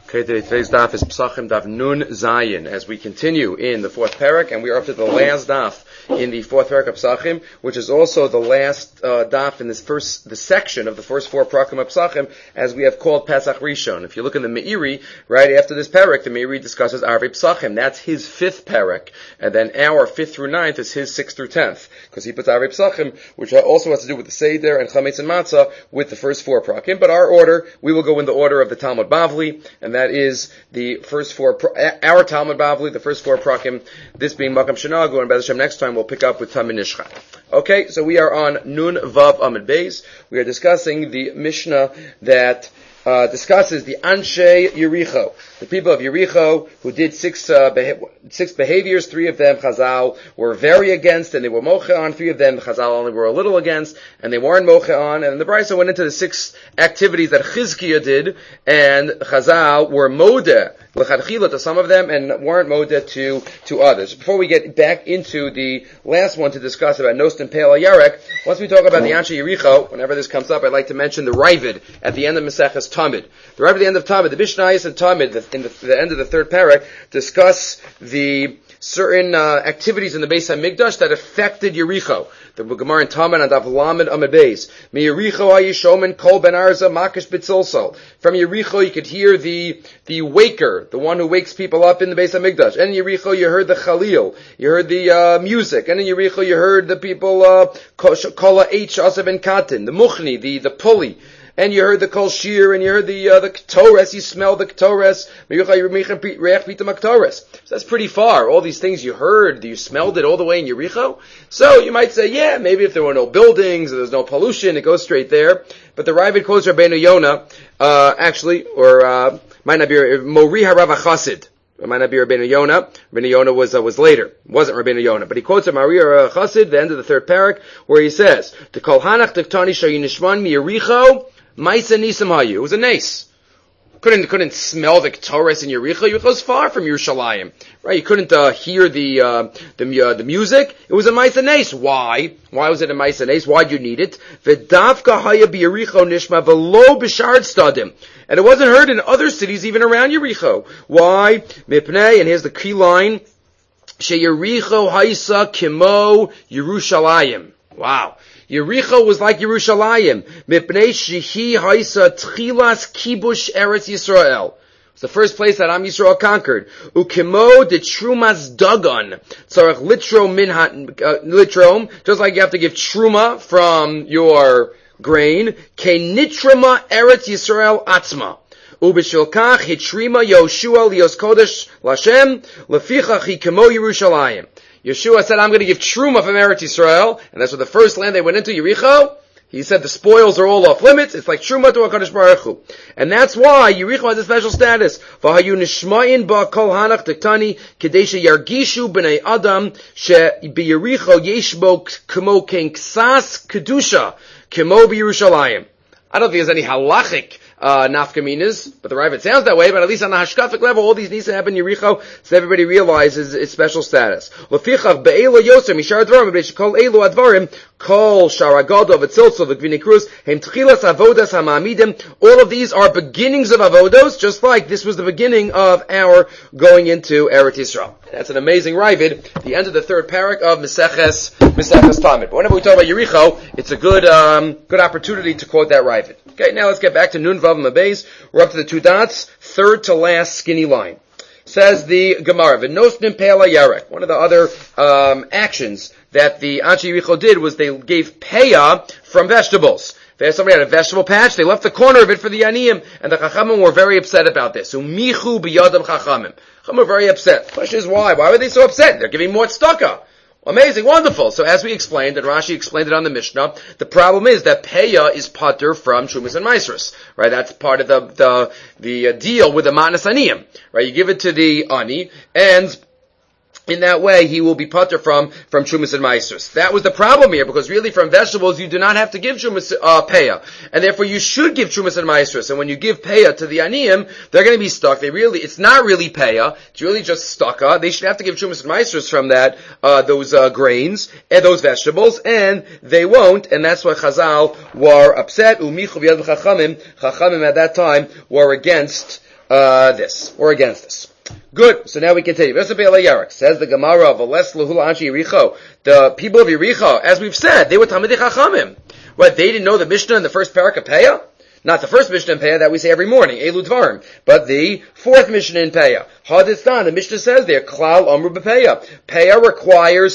Okay, today's daf is Pesachim daf Nun Zayin, as we continue in the fourth parak, and we are up to the last daf in the fourth parak of Pesachim, which is also the last daf in the section of the first four parakim of Pesachim, as we have called Pesach Rishon. If you look in the Meiri, right after this parak, the Meiri discusses Arvei Pesachim. That's his fifth parak, and then our fifth through ninth is his sixth through 10th, because he puts Arvei Pesachim, which also has to do with the Seder and Chametz and Matzah, with the first four parakim. But our order, we will go in the order of the Talmud Bavli, and that is the first four, our Talmud Bavli, the first four prakim, this being Makam Shenagu, and Bez Hashem next time we'll pick up with Tamin Nishcha. Okay, so we are on Nun Vav Amid Beis. We are discussing the Mishnah that discusses the Anshe Yericho, the people of Yericho who did six behaviors. Three of them Chazal were very against, and they were moche on. Three of them Chazal only were a little against, and they weren't moche on. And the Brisa went into the six activities that Chizkiah did, and Chazal were modeh l'chadchila to some of them, and weren't modeh to others. Before we get back into the last one to discuss about Nost and Pe'el Yarek, once we talk about the Anshe Yericho, whenever this comes up, I'd like to mention the Ravid at the end of Maseches Tamid. The Ravid at the end of Tamid, the Mishnayos and Tamid, in the end of the third parak, discuss the certain activities in the Beis HaMikdash that affected Yericho. The Gemara in Tamid and Daf Lamed Amid Beis. Mi Yericho hayishomen kol ben arza makish b'tzilsal. From Yericho you could hear the waker, the one who wakes people up in the Beis HaMikdash. And in Yericho you heard the Chalil, you heard the music. And in Yericho you heard the people kol ha'eich asav and katin, the muchni, the pulley. And you heard the kol shir, and you heard the ketores, you smell the ketores. So that's pretty far. All these things you heard, you smelled it all the way in Yericho. So you might say, yeah, maybe if there were no buildings, or there's no pollution, it goes straight there. But the Ravid quotes Rabbeinu Yonah, might not be Mori Harav Chassid. It might not be Rabbeinu Yonah. Rabbeinu Yonah was later. It wasn't Rabbeinu Yonah. But he quotes a Maria Chassid, the end of the third parak, where he says, "To kol hanach tektani shayinishman mi Yericho, Maisa Nisam Hayu." It was a nace. Couldn't smell the Ketores in Yericho. Yericho was far from Yerushalayim, right? You couldn't hear the music. It was a Maisa Nace. Why? Why was it a Maisa Nace? Why'd you need it? V'davka haya b'Yericho nishma v'lo b'shard stadim. And it wasn't heard in other cities, even around Yericho. Why? Mipnei, and here's the key line: She Yericho haisa kimo Yerushalayim. Wow. Yericho was like Yerushalayim. Mipnei shehi haisa tchilas kibush Eretz Yisrael. It's the first place that Am Yisrael conquered. Ukimo de trumas dagon. Tzarech litrom, just like you have to give truma from your grain. Ke nitrama Eretz Yisrael atzma. Ubishilkach hitrima Yoshua lios kodesh lashem lefichach hi kimo Yerushalayim. Yeshua said, I'm going to give truma from Eretz Yisrael, and that's what the first land they went into, Yericho. He said the spoils are all off limits. It's like truma to HaKadosh Baruch Hu. And that's why Yericho has a special status. V'hayu nishma'in ba kol hanach tektani kedei sheyargishu b'nei adam she b'Yericho yeshbo k'mo ken ksas kedusha k'mo b'Yerushalayim. I don't think there's any halachic nafkaminas, but the Ravid sounds that way, but at least on the hashkafic level, all these needs to happen in Yericho, so everybody realizes its special status. Lefichach be'elo yoser mishar dvarim, b'nei shekol elu advarim, kol sharagodo v'tzilso v'gvini kruz, hem tchilas avodas hama'amidim. All of these are beginnings of avodos, just like this was the beginning of our going into Eretz Yisrael. That's an amazing Ravid, the end of the third parak of Maseches Tamid. But whenever we talk about Yericho, it's a good opportunity to quote that Ravid. Okay, now let's get back to Nun Vav Mabeis. We're up to the two dots, third to last skinny line. Says the Gemara, V'nosnim Pe'el Yarek. One of the other actions that the Anshe Yericho did was they gave peah from vegetables. If somebody had a vegetable patch, they left the corner of it for the Yaniyim, and the Chachamim were very upset about this. Umichu b'yadam Chachamim. Chachamim were very upset. The question is why? Why were they so upset? They're giving more tzedakah. Amazing, wonderful. So as we explained, and Rashi explained it on the Mishnah, the problem is that peah is pater from Trumas and Maasros, right? That's part of the deal with the Matnas Aniyim, right? You give it to the Ani, and in that way, he will be pater from Trumas and Maasros. That was the problem here, because really from vegetables, you do not have to give Trumas, peah. And therefore you should give Trumas and Maasros. And when you give peah to the Aniyim, they're going to be stuck. It's not really peah. It's really just stucca. They should have to give Trumas and Maasros from that, those grains, and those vegetables, and they won't, and that's why Chazal were upset. Chachamim at that time were against this, or against this. Good. So now we continue. Says the Gemara of the people of Yericho, as we've said, they were Talmidei Chachamim. What, they didn't know the Mishnah in the first parak of Peah? Not the first Mishnah in Peah that we say every morning, Elu Dvarim, but the fourth Mishnah in Peah. Hadithan, the Mishnah says there, Klal Amru B'Peah. Peah requires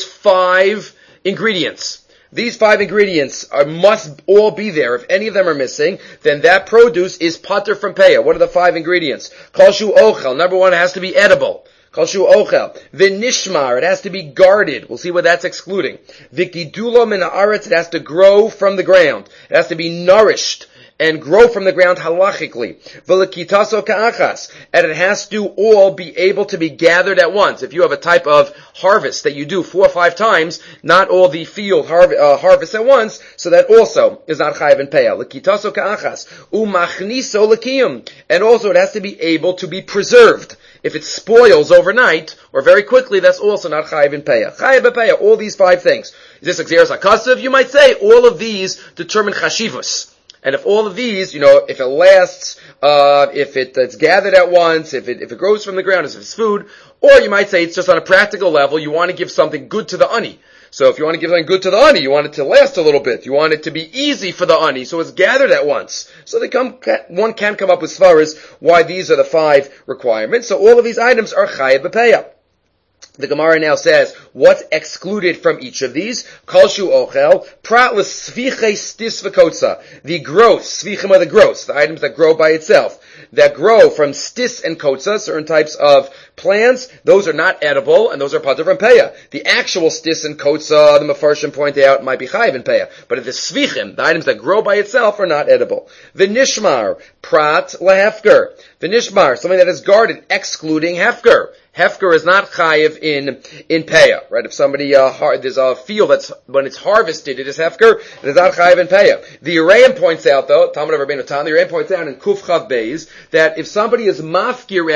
5 ingredients. These 5 ingredients must all be there. If any of them are missing, then that produce is pater from Peah. What are the 5 ingredients? Kalshu Ochel. Number 1, it has to be edible. Kalshu Ochel. V'nishmar. It has to be guarded. We'll see what that's excluding. V'gidulo min haaretz. It has to grow from the ground. It has to be nourished and grow from the ground halachically. V'lekitaso ka'achas. And it has to all be able to be gathered at once. If you have a type of harvest that you do 4 or 5 times, not all the field harvest at once, so that also is not chayav in peah. Lekitaso ka'achas. Umachniso lekiyum. And also it has to be able to be preserved. If it spoils overnight, or very quickly, that's also not chayav in peah. Chayav in peah, all these 5 things. Is this xeris hakasav? You might say all of these determine chashivus. And if all of these, if it lasts, if it's gathered at once, if it grows from the ground, if it's food, or you might say it's just on a practical level, you want to give something good to the ani. So if you want to give something good to the ani, you want it to last a little bit. You want it to be easy for the ani, so it's gathered at once. So one can come up with svaras why these are the 5 requirements. So all of these items are chayav b'peah. The Gemara now says, what's excluded from each of these? Kalshu ochel, prat l'sviche stis v'kotza. The growth, svichim are the growths, the items that grow by itself, that grow from stis and kotza, certain types of plants, those are not edible, and those are pater from peah. The actual stis and kotza, the Mefarshim point out, might be chayav in peah. But the svichim, the items that grow by itself, are not edible. V'nishmar, prat lahefker. V'nishmar, something that is guarded, excluding hefker. Hefker is not chayiv in peah, right? If somebody, there's a field that's, when it's harvested, it is hefker, it is not chayiv in peah. The Uraim points out though, Talmud of Rabbeinu Tam, the Uraim points out in Kuf Chav Beis, that if somebody is mafkir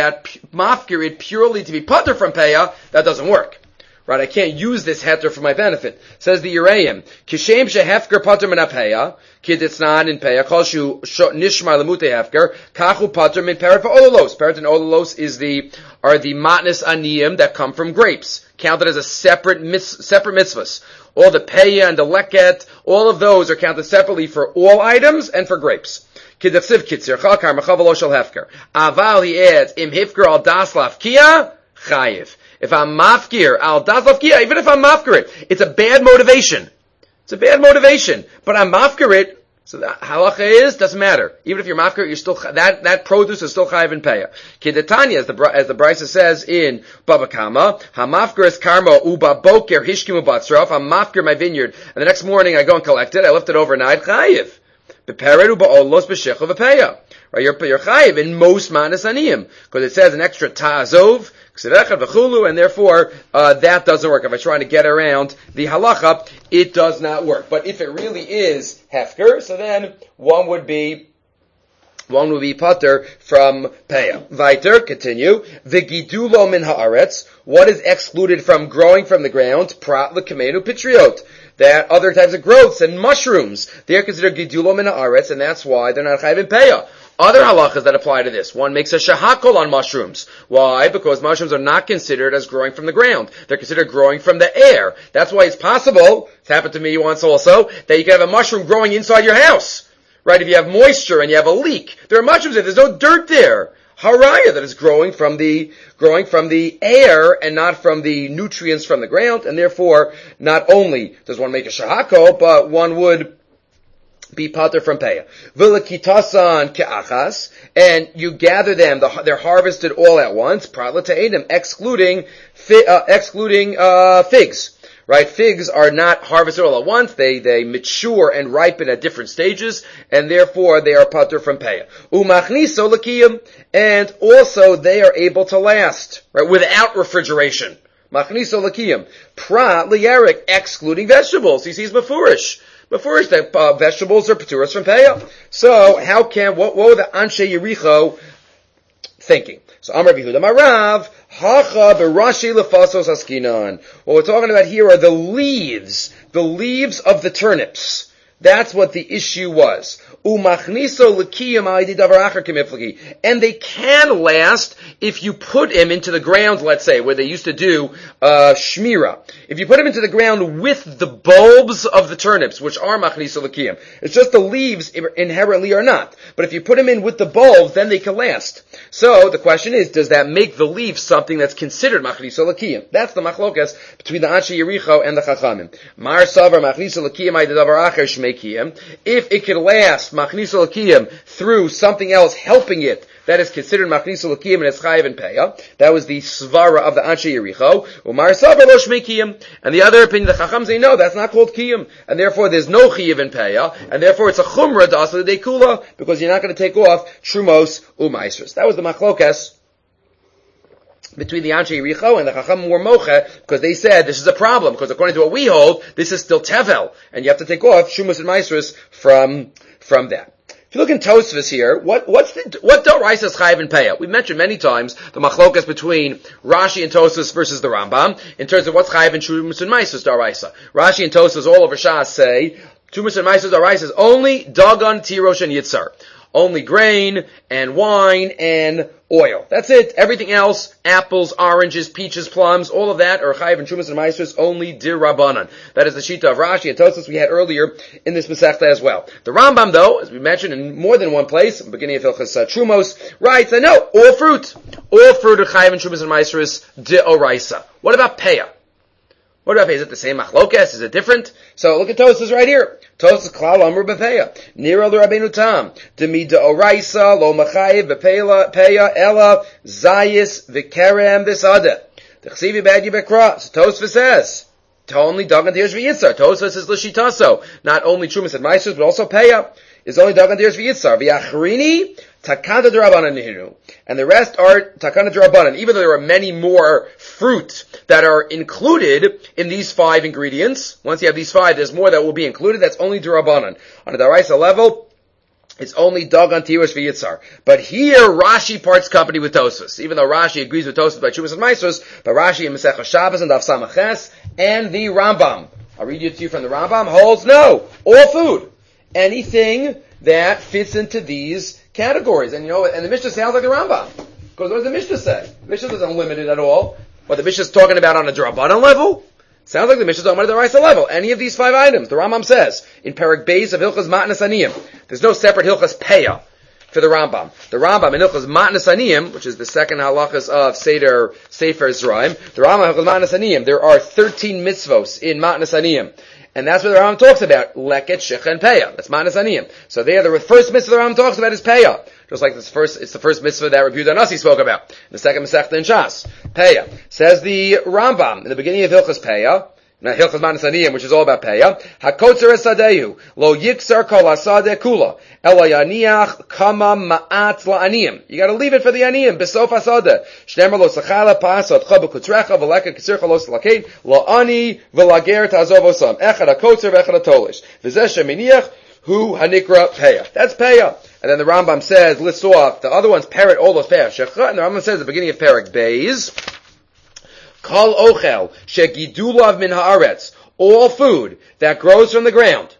it purely to be pater from peah, that doesn't work. Right? I can't use this heter for my benefit. Says the Uraim, Kishem shehefker pater min peah, Kiditznan in peah, Kalshu nishmar lemute hefker, Kachu pater min perat v'ololos. Perat and ololos are the matnas aniyim that come from grapes, counted as a separate mitzvahs. All the peah and the leket, all of those are counted separately for all items and for grapes. Kidatsiv kitzir, chakar mechavalo shel hefker. Aval, he adds, im hefker al das lafkia, chayiv. If I'm mafkir al das lafkia, even if I'm mafkir it, it's a bad motivation. It's a bad motivation. But I'm mafkir it, so the halacha is, doesn't matter. Even if you're mafkir, you're still, that produce is still chayiv in peah. Kidetanya, as the Brisa says in Baba Kama, hamafkir es karma uba boker hishkimu batzra. If I'm mafkir my vineyard, and the next morning I go and collect it, I left it overnight, chayiv. Bepered uba olos b'shechel v'peah. Right, you're chayiv in most manas aniyim, because it says an extra ta'azov, and therefore that doesn't work. If I'm trying to get around the halacha, it does not work. But if it really is hefker, so then one would be pater from peah. Weiter, continue. V'gidulo min haaretz. What is excluded from growing from the ground? Prat l'kamenu pitriot. That other types of growths and mushrooms, they're considered gidulo min haaretz, and that's why they're not chayiv in peah. Other halachas that apply to this. One makes a shahakol on mushrooms. Why? Because mushrooms are not considered as growing from the ground. They're considered growing from the air. That's why it's possible, it's happened to me once also, that you can have a mushroom growing inside your house. Right? If you have moisture and you have a leak, there are mushrooms there, there's no dirt there. Haraya, that is growing from the air and not from the nutrients from the ground, and therefore, not only does one make a shahakol, but one would be pater from peah. V'lekitasan ke'achas, and you gather them, they're harvested all at once, prat l'ta'edim, excluding figs. Right? Figs are not harvested all at once. They mature and ripen at different stages, and therefore they are pater from peah. Umachniso l'kiyim, and also they are able to last, right, without refrigeration. Machniso l'kiyim. Prat l'yarik, excluding vegetables. He sees mefurish. Mefurish that vegetables are paturas from peah. So what were the Anshe Yericho thinking? So Amar Yehuda Marav, Hacha berashi lefasos askinan. What we're talking about here are the leaves of the turnips. That's what the issue was. And they can last if you put him into the ground, let's say, where they used to do shmira. If you put him into the ground with the bulbs of the turnips, which are machnisa l'kiyam. It's just the leaves inherently are not. But if you put him in with the bulbs, then they can last. So the question is, does that make the leaves something that's considered machnisa l'kiyam? That's the machlokas between the Anshe Yericho and the Chachamim. Mar savar machnisa l'kiyam ay davar acher shmei kiyam. If it could last machnisa l'kiyam through something else helping it, that is considered machnisa l'kiyam and it's chayiv and peya. That was the svara of the Anshe Yericho. Umar savar lo shmei kiyam. And the other opinion, the Chacham say, no, that's not called kiyam. And therefore there's no chayiv and peya. And therefore it's a chumrah d'asla dekula, because you're not going to take off trumos u'maisros. That was the machlokas between the Anshe Yericho and the Chacham were mocha, because they said this is a problem, because according to what we hold, this is still tevel, and you have to take off shumas and maisros from that. If you look in Tosfos here, what Doraisa is chayiv and peya? We've mentioned many times the machlokas between Rashi and Tosfos versus the Rambam in terms of what's chayiv and shumas and maisros Doraisa. Rashi and Tosfos all over Shas say shumas and maisros Doraisa is only dagan, tirosh, and yitzar. Only grain and wine and oil. That's it. Everything else, apples, oranges, peaches, plums, all of that are chayiv and shumas and maisros only dir rabbanan. That is the shita of Rashi and Tosfos we had earlier in this Masechta as well. The Rambam, though, as we mentioned in more than one place, beginning of Hilchos Trumos, writes that no, all fruit are chayiv and shumas and maisros d'oraisa. What about peya? What about peya? Is it the same machlokas? Is it different? So look at Tosfos right here. Tosfos klal amru b'peya. Nira l'Rabbeinu Tam. Demi d'oraisa lo machayiv b'peya ela zayis v'kerem v'sadeh. T'chsivi b'adi b'kra. So Tosfos says, only dagan tirish v'yitzar. Tosfos is l'shitaso. Not only trumas and maisros, but also peya is only dagan tirish v'yitzar. V'yachrini takana d'Rabbanan nihinu. And the rest are takana d'Rabbanan. Even though there are many more fruit that are included in these 5 ingredients. Once you have these 5, there's more that will be included. That's only d'Rabbanan. On a d'Oraisa level, it's only dagan tirush v'yitzar. But here, Rashi parts company with Tosfos. Even though Rashi agrees with Tosfos by Shumas and Maisros, but Rashi in Masechah Shabbos and Daf Samaches and the Rambam, I'll read it to you from the Rambam, holds no, all food, anything that fits into these categories. And and the Mishnah sounds like the Rambam. Because what does the Mishnah say? The Mishnah doesn't limit it at all. What the Mishnah is talking about on a D'Rabbanan level? Sounds like the Mishnah is talking about a D'Oraisa level. Any of these 5 items, the Rambam says, in Perek Beis of Hilchos Matnas Aniyim, there's no separate Hilchos Peya for the Rambam. The Rambam in Hilchos Matnas Aniyim, which is the second halachas of Sefer Zraim, the Rambam in Hilchos Matnas Aniyim, there are 13 mitzvos in Matnas Aniyim. And that's what the Rambam talks about. Leket, Shecha, and Peya. That's Matnas Aniyim. So there, the first mitzvah the Rambam talks about is Peya. Just like it's the first mitzvah that Rabbi Yehuda Nasi spoke about. The second Masechta in Shas. Peya. Says the Rambam, in the beginning of Hilchos Peya, Hilchos Matnas Aniyim, which is all about Peya, HaKotzer Esadehu, Lo Yiksar Kol Asadeh Kula, Ela Yaniach Kama Ma'at LaAniyim. You gotta leave it for the Aniyim, Besof Asadeh. Shnemer Lo Sachala Pasad Chaba Kutrecha, Veleka Kisircha Lo Salakein, Lo Ani, Velager Tazov Osam, Echad HaKotzer, Echad HaTolish. Vizeh Sheminiach, Hu Hanikra Peya. That's Peya. And then the Rambam says, lists off, the other ones parrot all those Peya. Shecha, and the Rambam says at the beginning of Perek Beis, Kol ochel shegidulav min haaretz, all food that grows from the ground,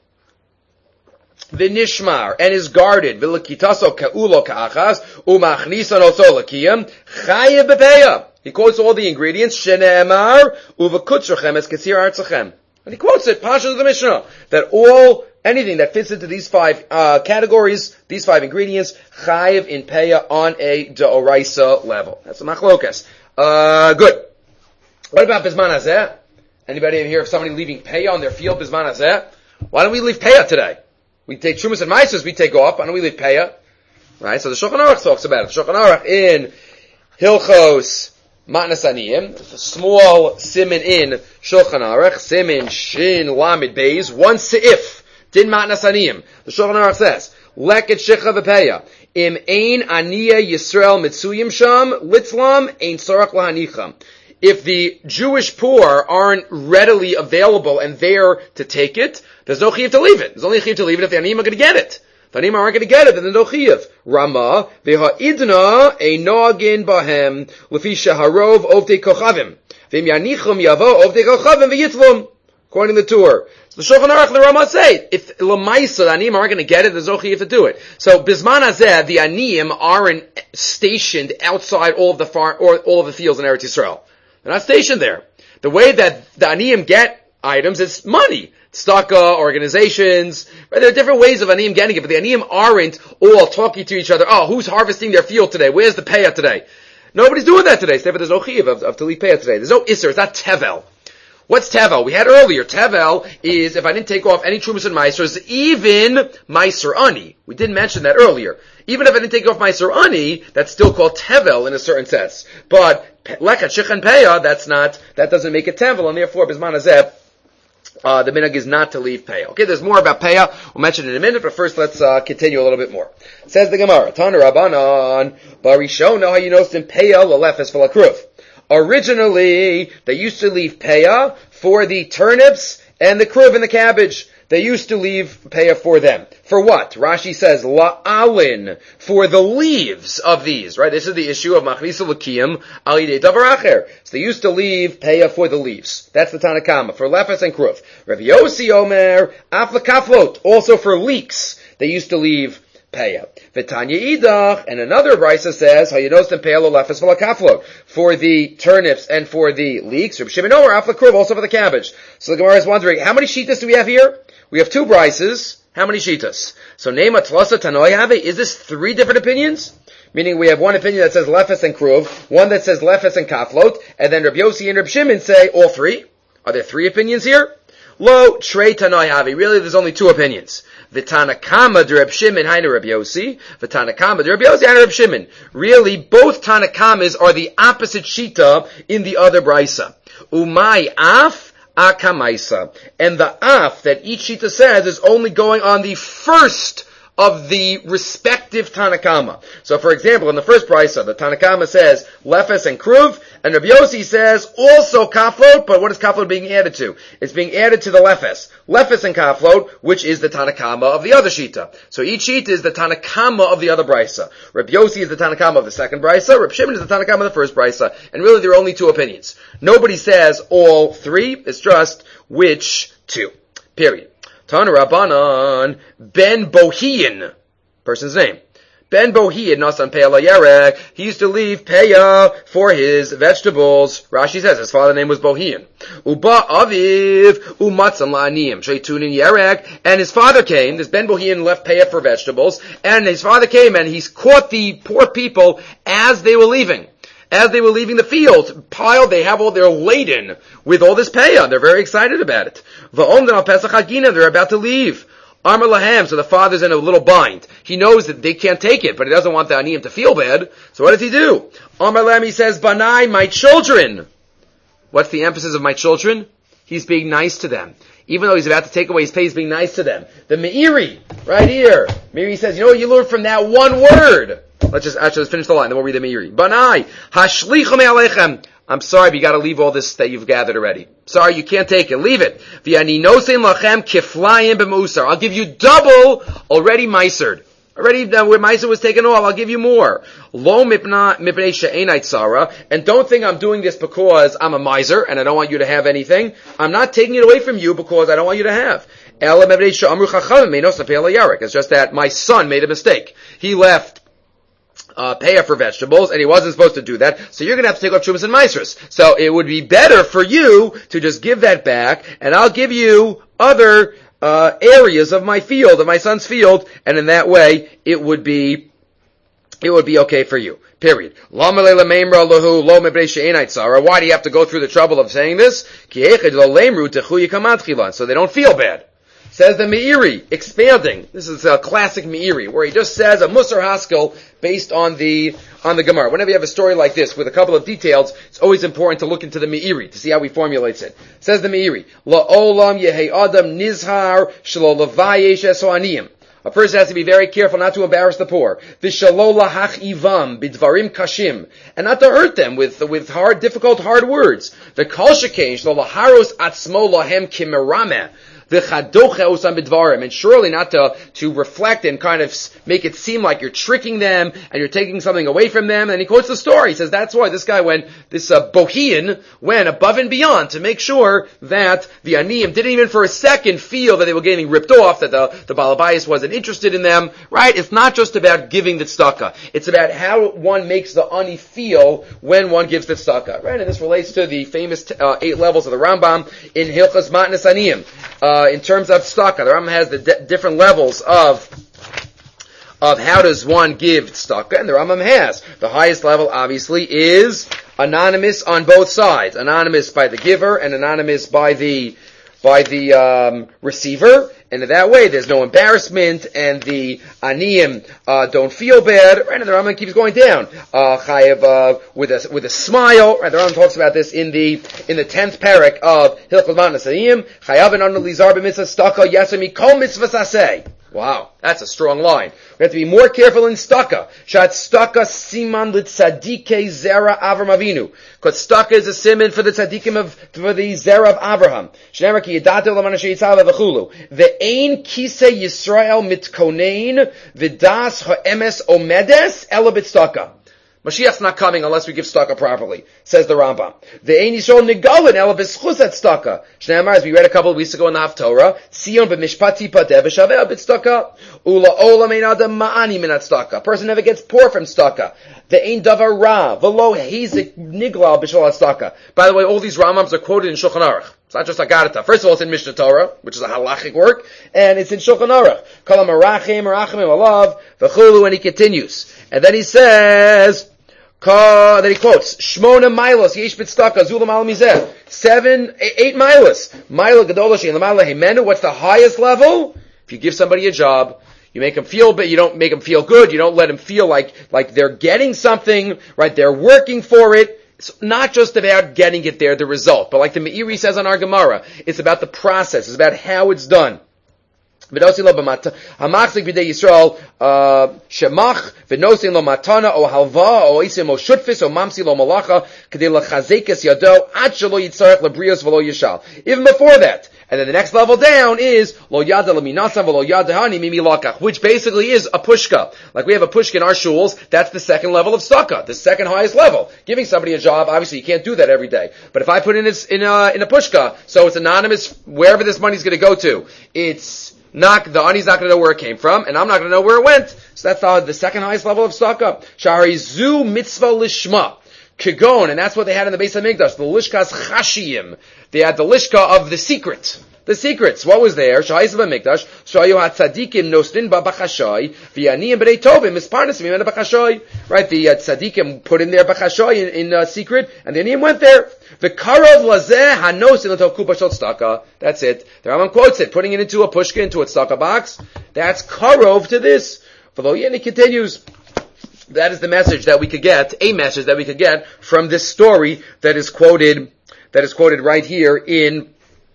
v'nishmar, and is guarded, v'lekitaso ka'ulo ka'achas, u'machnisan oso l'kiyam, chayev b'peya. He quotes all the ingredients, shene'emar, u'v'kutzrochem es kesir artzachem. And he quotes it, Pasha of the Mishnah, that anything that fits into these 5 categories, these 5 ingredients, chayev in peya on a d'oraisa level. That's the machlokas. Good. What about Bizman Hazeh? Anybody here of somebody leaving Peya on their field, Bizman Hazeh? Why don't we leave Peya today? We take Trumas and Maisros, we take off. Why don't we leave Peya? Right? So the Shulchan Aruch talks about it. The Shulchan Aruch in Hilchos Matnas Aniyim, a small siman in Shulchan Aruch, siman Shin Lamed Beis, one seif, din Matnas Aniyim. The Shulchan Aruch says, Leket Shecha v'Peya, im ein Aniya Yisrael mitzuyim sham, litzlam ein sorach lahanicham. If the Jewish poor aren't readily available and there to take it, there's no chiyuv to leave it. There's only a chiyuv to leave it if the aniyim are going to get it. If the aniyim aren't going to get it, then there's no chiyuv. Rama, v'ha'idna e'noagin bahem, lefi shaharov ovdei kochavim. V'im yanichum yavo ovdei kochavim v'yitlum. According to the Tur. So the Shulchan Aruch and the Rama say, if Lamaisa, the Aniyim aren't going to get it, there's no chiyuv to do it. So, Bisman Hazeh, the Aniyim aren't stationed outside all of the all of the fields in Eretz Yisrael. They're not stationed there. The way that the Aniyim get items is money. Tzedakah, organizations, right? There are different ways of Aniyim getting it, but the Aniyim aren't all talking to each other, oh, who's harvesting their field today? Where's the payah today? Nobody's doing that today, so there's no chiyuv of to leave payah today. There's no isser, it's not tevel. What's tevel? We had earlier, tevel is if I didn't take off any trumas and maasros, even meiser ani. We didn't mention that earlier. Even if I didn't take off meiser ani, that's still called tevel in a certain sense. But lechat shichan payah, that doesn't make it tevel, and therefore, bisman hazeh, the minhag is not to leave payah. Okay, there's more about payah. We'll mention it in a minute, but first let's continue a little bit more. Says the Gemara, Tana Rabbanan, Barishona hayinosim payah lalefes v'lakruv. Originally, they used to leave payah for the turnips and the kruv and the cabbage. They used to leave payah for them. For what? Rashi says, la'alin, for the leaves of these, right? This is the issue of machnisa l'kiyim al yidei davar acher. So they used to leave payah for the leaves. That's the Tanakama, for lefes and kruv. Rabbi Yossi Omer, af l'kaflot, also for leeks, they used to leave payah. V'tanya idach, and another brisa says, hayanosem payah lo lefes v'lakaflot, for the turnips and for the leeks. Rabbi Shimon Omer, af l'kruv, also for the cabbage. So the Gemara is wondering, how many shitas do we have here? We have two brises. How many shitas? So Neima Tlasa Tanoi Have, is this three different opinions? Meaning we have one opinion that says lefes and kruv, one that says lefes and kaflot, and then Rabbi Yossi and Rabbi Shimon say all three. Are there three opinions here? Lo Trei Tanoi Have. Really, there's only two opinions. V'Tanakama de Rabbi Shimon hainu Rabbi Yossi, V'Tanakama de Rabbi Yossi hainu Rabbi Shimon. Really, both Tanakamas are the opposite shita in the other brisa. Umay af akamaisa. And the af that each shita says is only going on the first of the respective Tanakama. So for example, in the first brisa, the Tanakama says lefes and kruv, and Rabbi Yossi says also kaflot, but what is kaflot being added to? It's being added to the lefes. Lefes and kaflot, which is the Tanakama of the other shita. So each shita is the Tanakama of the other brisa. Rabbi Yossi is the Tanakama of the second brisa, Rabbi Shimon is the Tanakama of the first brisa, and really there are only two opinions. Nobody says all three, it's just which two. Period. Tana Rabbanan, Ben Bohian, person's name. Ben Bohian, Nasan Peyah Yerek, he used to leave Peyah for his vegetables. Rashi says his father's name was Bohian. Uba Aviv, Umatzam La'aniyim, Sheitunin Yerek, and his father came, this Ben Bohian left Peyah for vegetables, and his father came and he's caught the poor people as they were leaving. As they were leaving the field, they have all, they're laden with all this payah. They're very excited about it. Va'omdan al Pesach Hagina, they're about to leave. Amar lahem, so the father's in a little bind. He knows that they can't take it, but he doesn't want the aniyim to feel bad. So what does he do? Amar lahem, he says, Banai, my children. What's the emphasis of my children? He's being nice to them. Even though he's about to take away his pay, he's being nice to them. The Meiri, right here. Meiri says, you know what you learned from that one word? Let's finish the line, then we'll read the Meiri. Banai, hashlichum aleichem. I'm sorry, but you gotta leave all this that you've gathered already. Sorry, you can't take it. Leave it. V'yaninosim lachem kiflayim b'musar. I'll give you double already meisered. Already, where meiser was taken off, I'll give you more. Lo mipnei she'enai tzara. And don't think I'm doing this because I'm a miser and I don't want you to have anything. I'm not taking it away from you because I don't want you to have. It's just that my son made a mistake. He left payah for vegetables, and he wasn't supposed to do that, so you're going to have to take off Trumas and Maasros. So it would be better for you to just give that back, and I'll give you other areas of my field, of my son's field, and in that way, it would be okay for you. Period. Why do you have to go through the trouble of saying this? So they don't feel bad. Says the Meiri, expanding. This is a classic Meiri, where he just says a Musar Haskell based on the Gemara. Whenever you have a story like this with a couple of details, it's always important to look into the Meiri to see how he formulates it. Says the Meiri, La'olam yehe adam nizhar shelo levayesh esoaniyim. A person has to be very careful not to embarrass the poor. V'shelo lahachivam bidvarim kashim, and not to hurt them with difficult, hard words. V'kol shekain shelo laharos atzmo lahem kimerameh. and surely not to reflect and kind of make it seem like you're tricking them and you're taking something away from them. And he quotes the story. He says that's why this guy Bohian went above and beyond to make sure that the Aniyim didn't even for a second feel that they were getting ripped off, that the Baal Bayis wasn't interested in them, right? It's not just about giving the tzedakah. It's about how one makes the ani feel when one gives the tzedakah, right? And this relates to the famous 8 levels of the Rambam in Hilchas Matnas Aniyim. In terms of tzedakah, the Rambam has the different levels of how does one give tzedakah, and the Rambam has. The highest level, obviously, is anonymous on both sides. Anonymous by the giver and anonymous by the receiver. And in that way, there's no embarrassment, and the aniyim don't feel bad. Right, and the Rambam keeps going down. Chayev with a smile. Right, the Rambam talks about this in the 10th parak of Hilchos Matnas Aniyim. Chayav and anu lizar b'mitzvah staka yasami kol mitzvah saseh. Wow, that's a strong line. We have to be more careful in tzedakah. Shat tzedakah siman l'tzadikei zera Avram Avinu. Because tzedakah is a siman for the tzadikim for the zera of Abraham. Shneimar ki yidatu l'man asher yitzal v'chulu. Ve'ein kisei Yisrael mitkonein v'das ha'emes omedes ela b'tzedakah. Mashiach's not coming unless we give tzedakah properly, says the Rambam. Ve'ein Yisrael nigalin ela b'schus at tzedakah. Shneimar, as we read a couple of weeks ago in the Haftorah, Tzion b'mishpat tipateh v'shaveh b'tzedakah. Ula olam ein adam ma'ani min tzedakah. A person never gets poor from tzedakah. Ve'ein davar ra v'lo hizik niglal b'shal tzedakah. By the way, all these Rambams are quoted in Shulchan Aruch. It's not just Agarata. First of all, it's in Mishnah Torah, which is a halachic work, and it's in Shulchan Aruch. Kol ha'marachim alav v'chulu, and he continues. And then he says, then he quotes, Shmona milos yesh b'tzedakah zulam al mizeh. 8 milos. Milo gadola she'en l'mala hemenu. What's the highest level? If you give somebody a job, you make them feel, but you don't make them feel good. You don't let them feel like they're getting something, right? They're working for it. It's not just about getting it there, the result. But like the Meiri says on our Gemara, it's about the process. It's about how it's done. V'nosin lo hamachzik b'dei Yisrael shemach v'nosin lo matana o halva o isim o shutfis o mamsi lo malacha k'dei lachazek es yado ad shelo yitzarech lebrios v'lo yishal. Even before that. And then the next level down is lo yada leminasav v'lo yada hani mimi lakach, which basically is a pushka. Like we have a pushka in our shuls, that's the second level of tzedakah, the second highest level. Giving somebody a job, obviously you can't do that every day. But if I put in a pushka, so it's anonymous wherever this money's going to go to, the ani's not going to know where it came from, and I'm not going to know where it went. So that's the second highest level of tzedakah. Shari zu mitzvah lishma. Kigon, and that's what they had in the Beis HaMikdash, the Lishkas Chashiyim. They had the Lishka of the secret. The secrets. What was there? Shahayis HaMikdash, Shayu HaTzadikim Nostin B'Bachashoy, V'yaniyim B'nei Tovim, Misparnasim V'yana B'Chashoy. Right, the Tzadikim put in their B'Chashoy in secret, and the Yaniyim went there. V'karov lazeh hanosin l'toku b'shol tzedakah. That's it. The Rambam quotes it, putting it into a pushka, into a tzedakah box. That's karov to this. V'lo Yeni continues. That is the message that we could get, a message that we could get from this story that is quoted right here in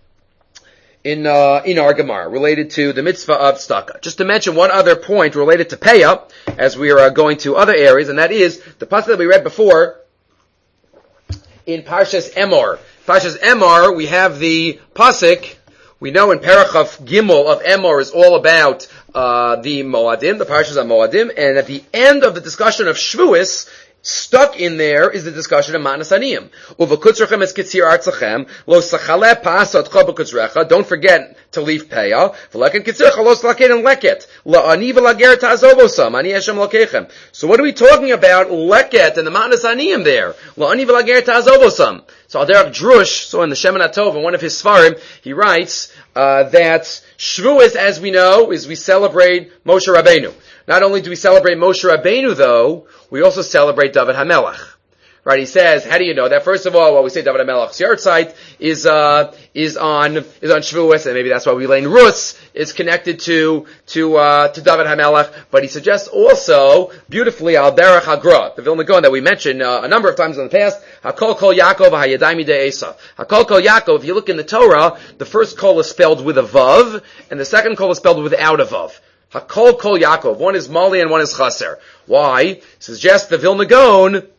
our Gemara, related to the mitzvah of tzedakah. Just to mention one other point related to payah, as we are going to other areas, and that is the pasuk that we read before in Parshas Emor. Parshas Emor, we have the pasuk. We know in Parachaf Gimel of Emor is all about the Moadim, the Parshas of Moadim, and at the end of the discussion of Shavuos, stuck in there is the discussion of Matnas Aniyim. Uvakutzrechem es kitzir artzachem, lo sachale pasatcha b'kutzrecha, don't forget to leave payah, v'leken kitzircha lo slaken and leket, la'ani v'lager ta'azovosam, ani Hashem lokechem. So what are we talking about, leket and the Matnas Aniyim there? La'ani v'lager ta'azovosam. So Al-Derech Drush, so in the Shemin HaTov, in one of his Svarim, he writes that Shavuos, as we know, is we celebrate Moshe Rabbeinu. Not only do we celebrate Moshe Rabbeinu, though, we also celebrate David HaMelech. Right? He says, how do you know that? First of all, we say David HaMelech's yahrzeit is on Shavuos, and maybe that's why we learn Rus is connected to David HaMelech. But he suggests also beautifully Al Derech Hagra, the Vilna Gaon that we mentioned a number of times in the past. Hakol Kol Yaakov HaYadayim Midei Esav. Hakol Kol Yaakov. If you look in the Torah, the first kol is spelled with a vav, and the second kol is spelled without a vav. Hakol Kol Yaakov. One is Mali and one is Chaser. Why? Suggests the Vilna Gaon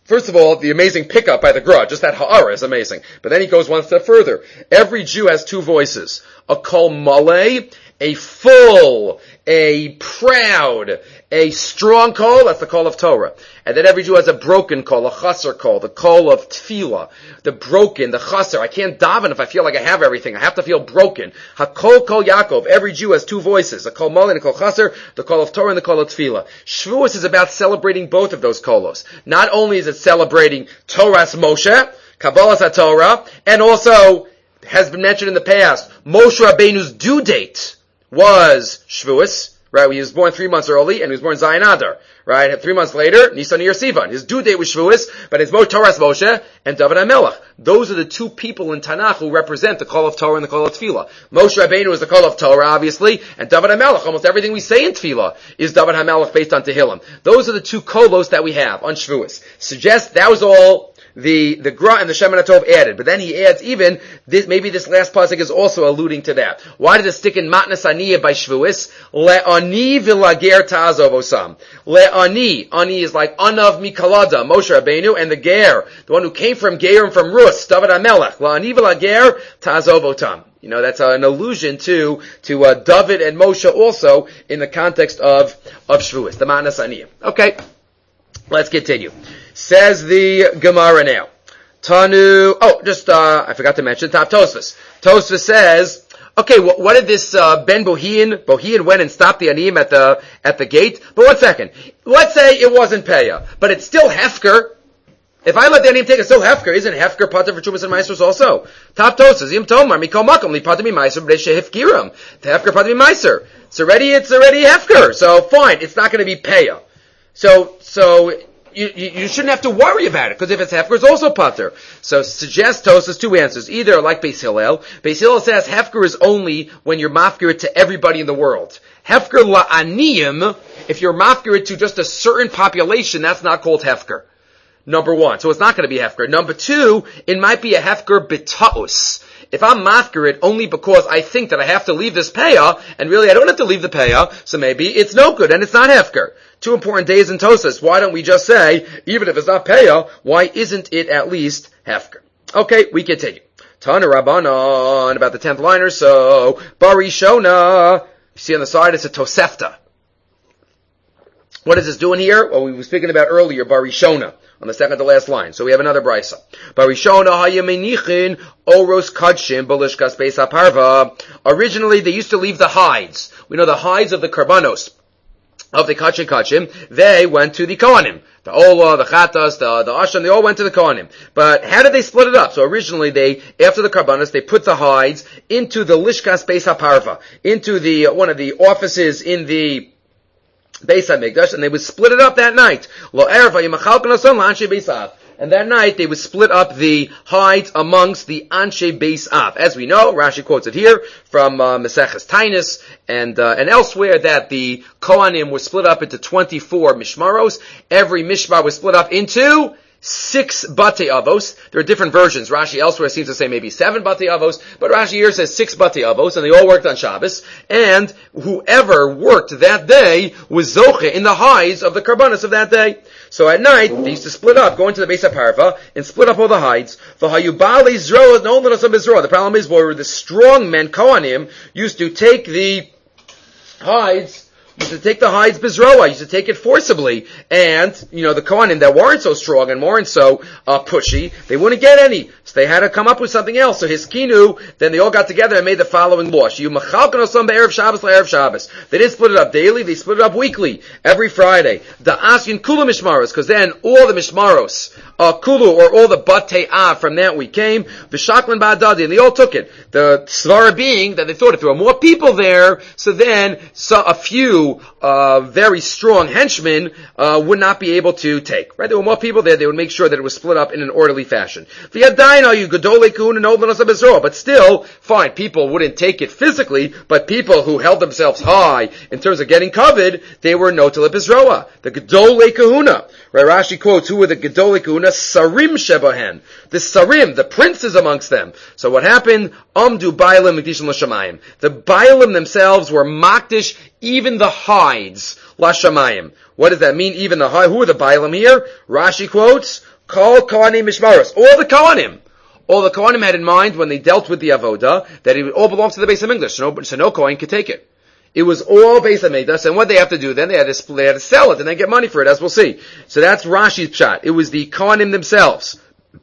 First of all, the amazing pickup by the Gra, just that ha'ara is amazing. But then he goes one step further. Every Jew has two voices. A kol maleh, a full, a proud, a strong call, that's the call of Torah. And then every Jew has a broken call, a chaser call, the call of tefillah, the broken, the chaser. I can't daven if I feel like I have everything. I have to feel broken. Hakol kol Yaakov. Every Jew has two voices, a kol maleh and a kol chaser, the call of Torah and the call of tefillah. Shavuos is about celebrating both of those kolos. Not only is it celebrating Torah's Moshe, Kabbalah's HaTorah, and also has been mentioned in the past, Moshe Rabbeinu's due date was Shavuos, right? He was born 3 months early, and he was born Zayin Adar, right? 3 months later, Nisan Iyar Sivan. His due date was Shavuos, but his Torah's Moshe and David HaMelech. Those are the two people in Tanakh who represent the call of Torah and the call of Tefillah. Moshe Rabbeinu is the call of Torah, obviously, and David HaMelech. Almost everything we say in Tefillah is David HaMelech based on Tehillim. Those are the two kolos that we have on Shavuos. Suggest that was all the Gra and the Shemin HaTov added. But then he adds even, maybe this last pasuk is also alluding to that. Why did it stick in Matnas Aniyah by Shavuos? Le'ani v'lager ta'azov osam. Le'ani. Ani is like Anav Mikalada, Moshe Rabbeinu, and the Ger, the one who came from Ger and from Rus, David HaMelech. Le'ani v'lager ta'azov otam. You know, that's an allusion to David and Moshe also in the context of Shavuos, the Matnas Aniyah. Okay, let's continue. Says the Gemara now. Tanu, I forgot to mention Top Tosfos. Tosfos says, okay, what did this Ben Bohian went and stopped the Aniyim at the gate? But 1 second. Let's say it wasn't Peah, but it's still Hefker. If I let the Aniyim take it, still Hefker. Isn't Hefker Pater for Trumas and Meisers also? Top Tosfos, Yim Tomar, Mikol Makom, Li Pater Mi Meiser, B'nei Shehifkiram. The Hefker Pater Mi Meiser. It's already Hefker. So fine, it's not going to be Peah. So, you shouldn't have to worry about it, because if it's Hefker, it's also Pater. So suggest Tosfos two answers. Either like Beis Hillel. Beis Hillel says Hefker is only when you're mafkir it to everybody in the world. Hefker la'aniyim, if you're mafkir it to just a certain population, that's not called Hefker. Number one. So it's not going to be Hefker. Number two, it might be a Hefker b'ta'us. If I'm mafkir it only because I think that I have to leave this Peah, and really I don't have to leave the Peah, so maybe it's no good and it's not Hefker. Two important days in Tosfos. Why don't we just say, even if it's not Peah, why isn't it at least Hefker? Okay, we continue. Tana Rabbanon, about the 10th line or so. Barishona. You see on the side, it's a Tosefta. What is this doing here? Well, we were speaking about earlier, Barishona, on the second to last line. So we have another brisa. Barishona hayamenichin oros kadshim balishkas beis haparva. Originally, they used to leave the hides. We know the hides of the karbanos, of the kachim, they went to the Kohanim. The Ola, the Chatas, the Asham, they all went to the Kohanim. But how did they split it up? So originally after the Karbanos, they put the hides into the Lishkas Beis HaParva, into the, one of the offices in the Beis HaMikdash, and they would split it up that night. And that night, they would split up the hides amongst the Anshe Beis Av. As we know, Rashi quotes it here from Maseches Tainus and elsewhere, that the Kohanim were split up into 24 mishmaros. Every mishmar was split up into 6 Batei Avos. There are different versions. Rashi elsewhere seems to say maybe 7 Batei Avos, but Rashi here says 6 Batei Avos, and they all worked on Shabbos. And whoever worked that day was Zoche in the hides of the Karbanos of that day. So at night, they used to split up, go into the Beis HaParva, and split up all the hides. The problem is, where the strong men, Kohanim, used to take the hides, Bizroa, used to take it forcibly, and, the Kohanim that weren't so strong and weren't so pushy, they wouldn't get any. So they had to come up with something else. So Hiskinu, then they all got together and made the following law. They didn't split it up daily, they split it up weekly, every Friday. The Asyin Kula Mishmaros, because then all the Mishmaros, Kulu, or all the Batei Av from that week came, V'shaklan Ba'adadi, and they all took it. The Svara being that they thought if there were more people there, so then a few very strong henchmen would not be able to take. Right? There were more people there, they would make sure that it was split up in an orderly fashion. But still, fine, people wouldn't take it physically, but people who held themselves high in terms of getting covered, they were Notel Bizroa, the Gedolei Kahuna. Right? Rashi quotes, who were the Gedolei Kahuna? Sarim Shebahen. The Sarim, the princes amongst them. So what happened? Amdu Bailim Mikdishim L'Shamayim. The Bailim themselves were Makdish, even the hides, L'Shamayim. What does that mean, even the hides? Who are the Bailim here? Rashi quotes, Kol Kohanim Mishmaros. All the Kohanim had in mind when they dealt with the Avoda that it all belongs to the Beis HaMikdash, so no Kohen could take it. It was all Beis HaMikdash, and what they have to do then, they had to sell it and then get money for it, as we'll see. So that's Rashi's pshat. It was the Kohanim themselves.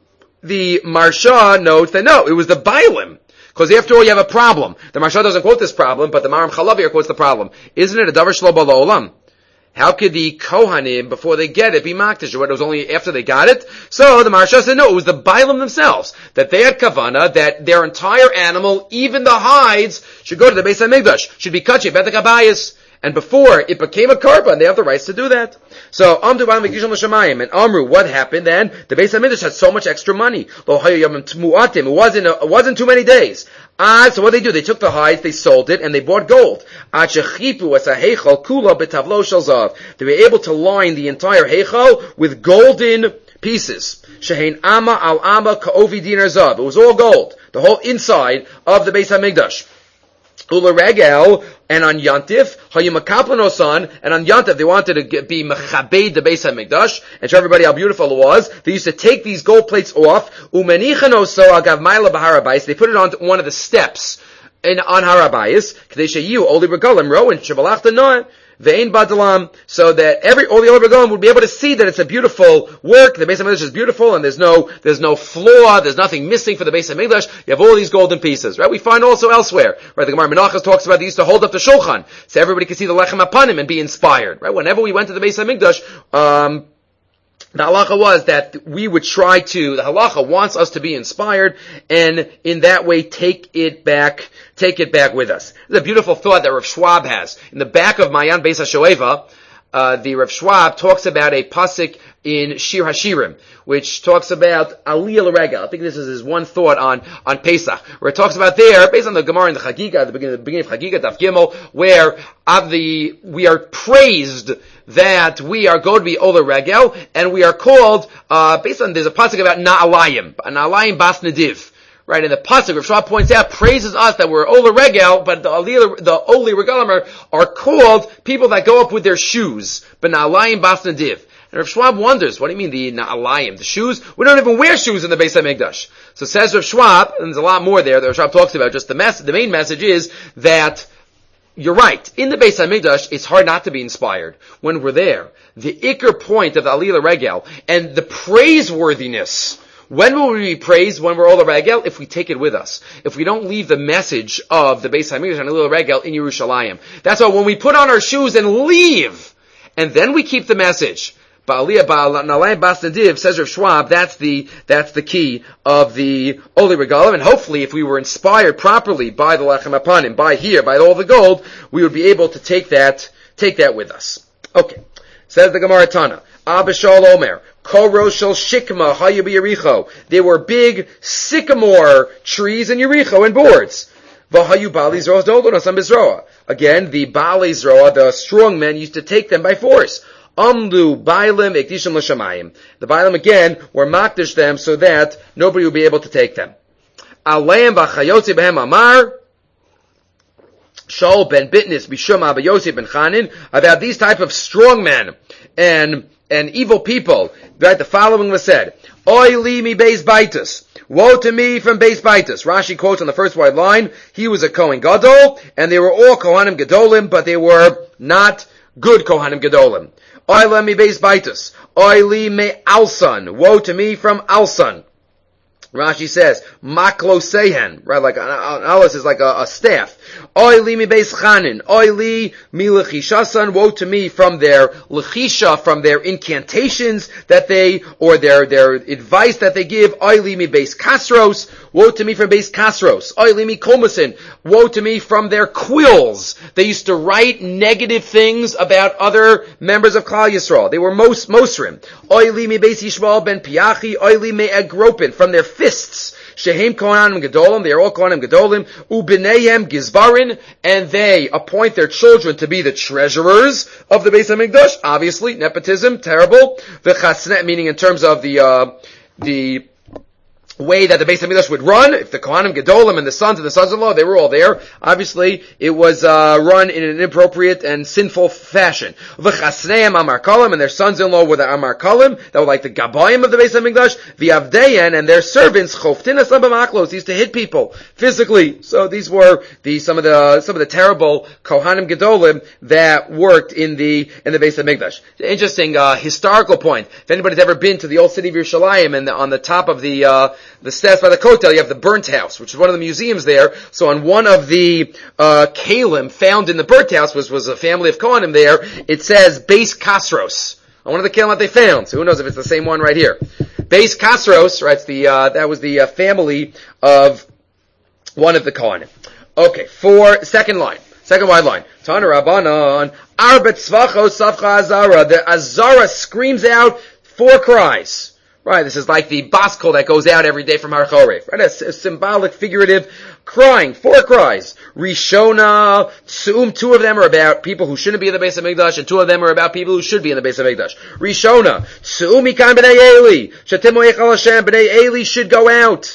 The Marsha notes that no, it was the Bailim. Because after all, you have a problem. The Marsha doesn't quote this problem, but the Maram Chalav quotes the problem. Isn't it a davar shelo ba la'olam? How could the Kohanim, before they get it, be makdish? It was only after they got it? So the Marsha said, no, it was the Bailim themselves, that they had kavana, that their entire animal, even the hides, should go to the Beis HaMikdash, should be kachi, betek habayis. And before it became a korban, they have the rights to do that. So, Amdu b'alam v'kishon l'shamayim, and Amru, what happened then? The Beis HaMikdash had so much extra money. Lo hayu yomim tmu'atim, it wasn't too many days. So what they do? They took the hides, they sold it, and they bought gold. Ad shechipu es ha'heichal kula b'tavlo shel zav. They were able to line the entire heichal with golden pieces. Shehein ama al ama ka'ovi dinar zav. It was all gold. The whole inside of the Beis HaMikdash. Ula regel, and on Yantif, Hayumakaplan and on Yantif they wanted to be Mechabed the Beis HaMikdash, and show everybody how beautiful it was. They used to take these gold plates off, Umenichan oso agav Maila b'Harabayis, they put it on one of the steps on Harabayis, Kadesh Yu, Oli Regalim, Rowan, Shabalachta Noah, Ve'in Badalam, so that all the Oli Regalim would be able to see that it's a beautiful work, the Beis HaMikdash is beautiful, and there's no flaw, there's nothing missing for the Beis HaMikdash, you have all these golden pieces, right? We find also elsewhere, right? The Gemara Menachos talks about they used to hold up the Shulchan, so everybody could see the Lechem Apanim and be inspired, right? Whenever we went to the Beis HaMikdash, the halacha was that we would try to, the halacha wants us to be inspired, and in that way take it back with us. There's a beautiful thought that Rav Schwab has. In the back of Mayan Beis HaShoeva, the Rav Schwab talks about a pasuk in Shir Hashirim, which talks about Aliyah L'Regel. I think this is his one thought on Pesach, where it talks about there, based on the Gemara in the Chagiga, the beginning of Chagiga, Daf Gimel, where we are praised that we are going to be Ola Regel, and we are called, based on, there's a pasuk about Na'alayim Bas Nediv. Right, and the pasuk, Rav Shua points out, praises us that we're Ola Regel, but the Oli Regalim are called people that go up with their shoes, but Na'alayim Bas Nediv. And Rav Schwab wonders, what do you mean the Na'alayim, the shoes? We don't even wear shoes in the Beis HaMikdash. So says Rav Schwab, and there's a lot more there that Rav Schwab talks about, just the main message is that you're right. In the Beis HaMikdash, it's hard not to be inspired when we're there. The Iker point of the Aliyah Regel and the praiseworthiness. When will we be praised? When we're Ola Regel? If we take it with us. If we don't leave the message of the Beis HaMikdash and Aliyah Regel in Yerushalayim. That's why when we put on our shoes and leave, and then we keep the message. Ba'aliyah Na'alayim Bas Nediv, says Rav Schwab, that's the key of the Oli Regalim, and hopefully if we were inspired properly by the Lechem Apanim, by all the gold, we would be able to take that with us. Okay. Says the Gemara Tana, Abba Shal Omer, Koro Shel Shikma Hayu B'Yericho. There were big sycamore trees in Yericho and boards. V'hayu Bali Zroa Doldon Asam Bizroa. Again, the Bali Zroa, the strong men, used to take them by force. Amdu Bailim Ekdishim L'Shamayim. The Bailim again were makdish them so that nobody would be able to take them. Aleim B'Chayotzi B'Hem Amar Shaul ben Bitnis Bishum Abba Yosef ben Chanin, about these type of strong men and evil people. Right, the following was said: Oy li mi beis baitus. Woe to me from Beis Baitus. Rashi quotes on the first wide line, he was a Kohen Gadol, and they were all Kohanim Gadolim, but they were not good Kohanim Gadolim. Oy li mi Beis Baitus. Oy li me Alsan. Woe to me from Alsan. Rashi says, Maklo Sehen, right, like an alis is like a staff. Oy li mi beis chanin, oy li mi lechishasan, woe to me from their lechisha, from their incantations or their advice that they give. Oy li mi beis kasros, woe to me from beis kasros. Oy li mi komasin, woe to me from their quills. They used to write negative things about other members of Klal Yisrael. They were mosrim. Oy li mi beis Yishmael ben Piachi, oy li me egropin, from their fists. Shehem Kohanim Gedolim, they are all Kohanim Gedolim. U'bneihem Gizbarin, and they appoint their children to be the treasurers of the Beis HaMikdash. Obviously, nepotism, terrible. V'chasnet, meaning in terms of the way that the Beis HaMikdash would run. If the Kohanim Gedolim and the sons-in-law, they were all there. Obviously, it was run in an inappropriate and sinful fashion. V'chasneim Amar Kolim, and their sons-in-law were the Amar Kolim, that were like the Gabayim of the Beis HaMikdash. V'avdeyan, and their servants, Choftinas Labamaklos, used to hit people physically. So these were some of the terrible Kohanim Gedolim that worked in the Beis HaMikdash. Interesting historical point. If anybody's ever been to the old city of Yerushalayim, and on the top of the steps by the Kotel, you have the burnt house, which is one of the museums there. So on one of the kalim found in the burnt house was a family of Kohanim there. It says Beis Kasros on one of the kalim that they found. So who knows if it's the same one right here? Beis Kasros, right? That was the family of one of the Kohanim. Okay, second wide line. Tana Rabbanan Arbet Tzvachos Safcha Azara. The Azara screams out 4 cries. Right, this is like the baskol that goes out every day from Har Chorev. Right, a symbolic, figurative crying. 4 cries. Rishona, Tzu'um, 2 of them are about people who shouldn't be in the Beis HaMikdash, and 2 of them are about people who should be in the Beis HaMikdash. Rishona, Tzu'um Mikan B'nai Eli, Shatim Mo'echal Hashem, B'nai Eli should go out.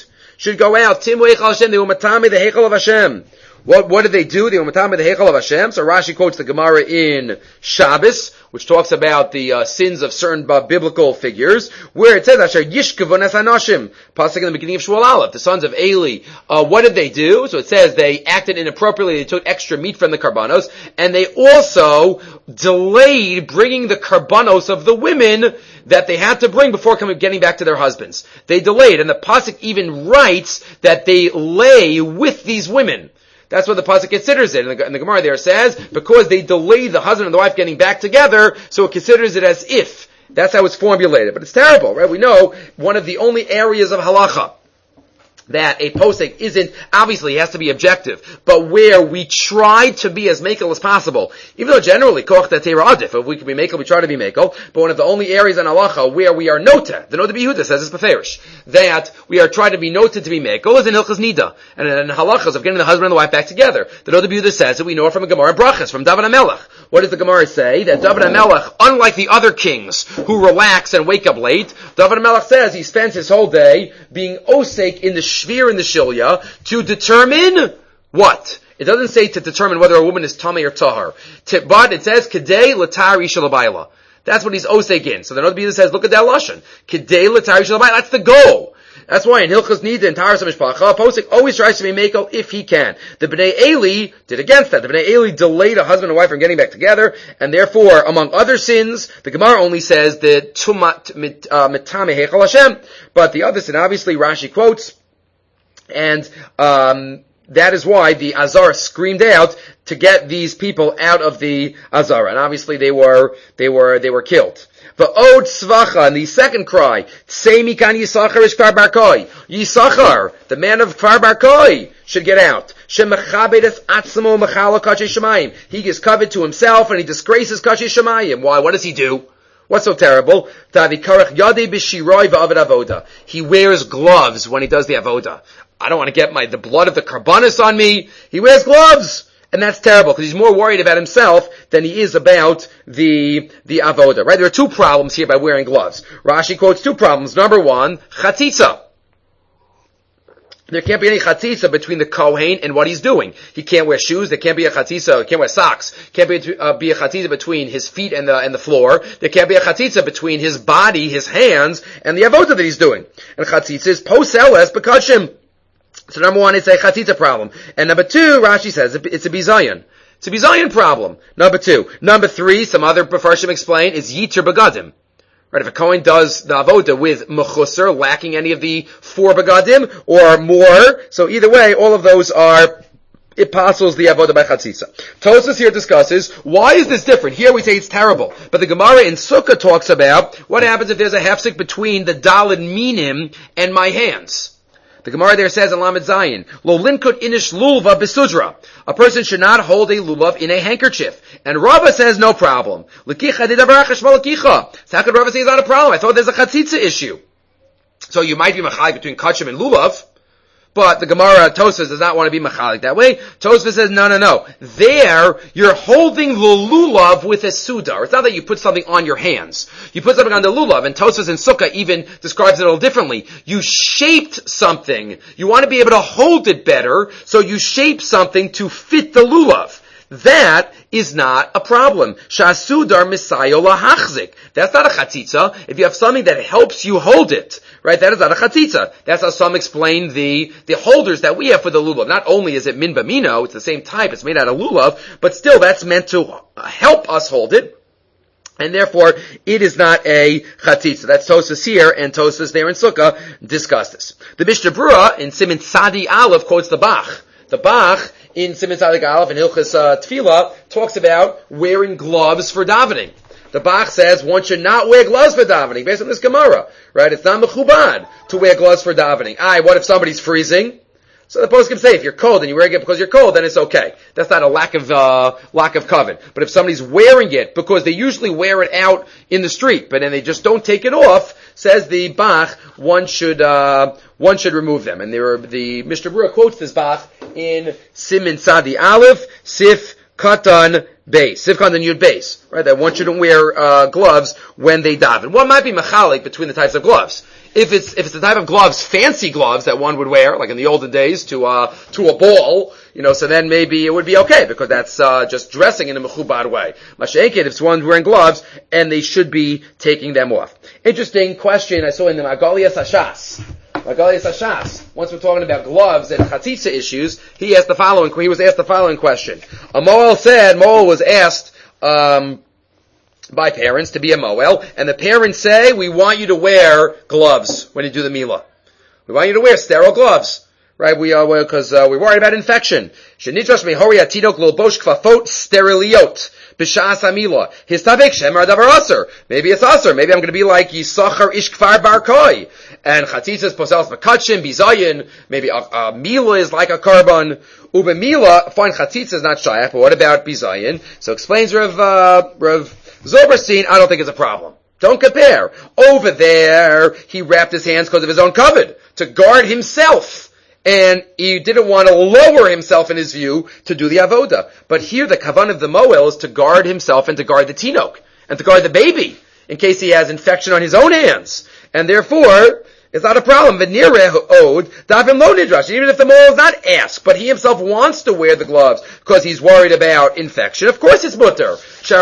Tim Mo'echal Hashem, they umatami the Heichal of Hashem. What did they do? They were matame the Heichal of Hashem. So Rashi quotes the Gemara in Shabbos, which talks about the sins of certain biblical figures, where it says Asher Yishkavon Es Hanashim. Pasuk in the beginning of Shmuel Aleph, the sons of Eli. What did they do? So it says they acted inappropriately. They took extra meat from the karbanos, and they also delayed bringing the karbanos of the women that they had to bring before getting back to their husbands. They delayed, and the pasuk even writes that they lay with these women. That's what the pasuk considers it. And the Gemara there says, because they delayed the husband and the wife getting back together, so it considers it as if. That's how it's formulated. But it's terrible, right? We know one of the only areas of halacha that a posek isn't, obviously it has to be objective, but where we try to be as makel as possible, even though generally, koch datera adif, if we can be makel, we try to be makel, but one of the only areas in halacha where we are nota, the Nota B'Yehuda says it's beferish, that we are trying to be noted to be makel is in Hilchas Nida, and in halachas of getting the husband and the wife back together. The Nota B'Yehuda says that we know it from a Gemara Brachas, from David HaMelech. What does the Gemara say? That David HaMelech, unlike the other kings who relax and wake up late, David HaMelech says he spends his whole day being osek in the shvir in the shilya to determine what? It doesn't say to determine whether a woman is tamei or tahar. But it says kedei l'tar isha l'bayla. That's what he's osek in. So the Nota B'Yehuda says, look at that lashon. Kedei l'tar isha l'bayla. That's the goal. That's why in Hilchas Nida and Taharas HaMishpacha, posek always tries to be makel if he can. The Bnei Eli did against that. The Bnei Eli delayed a husband and wife from getting back together, and therefore, among other sins, the Gemara only says the tumat mitame heichal Hashem, but the other sin, obviously, Rashi quotes, and that is why the Azara screamed out to get these people out of the Azara, and obviously they were killed. V'od tzvacha, and the second cry, Tsei mikan Yisachar ish Kfar Bar Koi. Yisachar, the man of Kfar Bar Koi, should get out. Shemechabedes atzmo mechala kachei shemayim. He gives covet to himself and he disgraces kachei shemayim. Why? What does he do? What's so terrible? He wears gloves when he does the avoda. I don't want to get the blood of the karbanis on me. He wears gloves. And that's terrible, because he's more worried about himself than he is about the avoda, right? There are 2 problems here by wearing gloves. Rashi quotes 2 problems. Number 1, chatzitza. There can't be any chatzitza between the kohen and what he's doing. He can't wear shoes. There can't be a chatzitza. He can't wear socks. Can't be a chatzitza between his feet and the floor. There can't be a chatzitza between his body, his hands, and the avoda that he's doing. And chatzitza is poseles bekachim. So number 1, it's a chatzitza problem. And number 2, Rashi says it's a bizayon. It's a bizayon problem. Number 2. Number 3, some other Mefarshim explain, is yiter begadim. Right, if a Kohen does the avoda with mechusar, lacking any of the 4 begadim, or more, so either way, all of those are, it passes the avoda by chatzitza. Tosfos here discusses, why is this different? Here we say it's terrible, but the Gemara in Sukkah talks about, what happens if there's a hefsek between the daled minim and my hands? The Gemara there says in Lamed Zayin, Lo linkut inish lulva besudra. A person should not hold a lulav in a handkerchief. And Rava says no problem. L'kicha didavar chashva l'kicha. So how could Rava say it's not a problem? I thought there's a chatzitza issue. So you might be machai between kachim and lulav, But the Gemara Tosfos does not want to be machalik that way. Tosfos says, no. There, you're holding the lulav with a sudar. It's not that you put something on your hands. You put something on the lulav, and Tosfos and Sukkah even describes it a little differently. You shaped something. You want to be able to hold it better, so you shape something to fit the lulav. That is not a problem. Shasudar misayo lahachzik. That's not a chatzitza. If you have something that helps you hold it, right, that is not a chatzitza. That's how some explain the holders that we have for the lulav. Not only is it min bamino, it's the same type, it's made out of lulav, but still that's meant to help us hold it. And therefore, it is not a chatzitza. That's Tosfos here, and Tosfos there in Sukkah discuss this. The Mishnah Berurah in Siman Tzadi Aleph quotes the Bach. The Bach in Siman Tzadi Aleph in Hilchos Tefillah talks about wearing gloves for davening. The Bach says one should not wear gloves for davening, based on this Gemara, right? It's not mechubad to wear gloves for davening. What if somebody's freezing? So the poskim say if you're cold and you wear it because you're cold, then it's okay. That's not a lack of kavod. But if somebody's wearing it because they usually wear it out in the street, but then they just don't take it off, says the Bach, one should remove them. And the Mishnah Berurah quotes this Bach in Siman Tzadi Aleph, Sif Katan Beis, Sif Katan Yud Beis, right? That one shouldn't wear gloves when they daven. One might be machalik between the types of gloves. If it's the type of gloves, fancy gloves that one would wear, like in the olden days, to a ball, so then maybe it would be okay, because that's just dressing in a mechubad way. Masha'enket, if someone's wearing gloves, and they should be taking them off. Interesting question I saw in the Magaliyas Hashas. Once we're talking about gloves and chatzitza issues, he was asked the following question. A Moel was asked, by parents to be a Moel, and the parents say, we want you to wear gloves when you do the Milah. We want you to wear sterile gloves, right? Because we're worried about infection. Shenitrash mehori atinok lilbosh kfafot steriliot b'sha'as hamila. Histavik shemar davar aser. Maybe it's aser. Maybe I'm going to be like Yisachar ish kfar bar koi. And chatitzas poselas makatshim bizayin. Maybe a Milah is like a carbon. Ube Milah, fine, chatitzas is not shayach, but what about bizayin? So explains Rav Zoberstein, I don't think it's a problem. Don't compare. Over there, he wrapped his hands because of his own kavod, to guard himself. And he didn't want to lower himself in his view to do the avoda. But here the kavan of the Moel is to guard himself and to guard the tinok, and to guard the baby, in case he has infection on his own hands. And therefore, it's not a problem. Even if the Moel is not asked, but he himself wants to wear the gloves because he's worried about infection, of course it's mutter.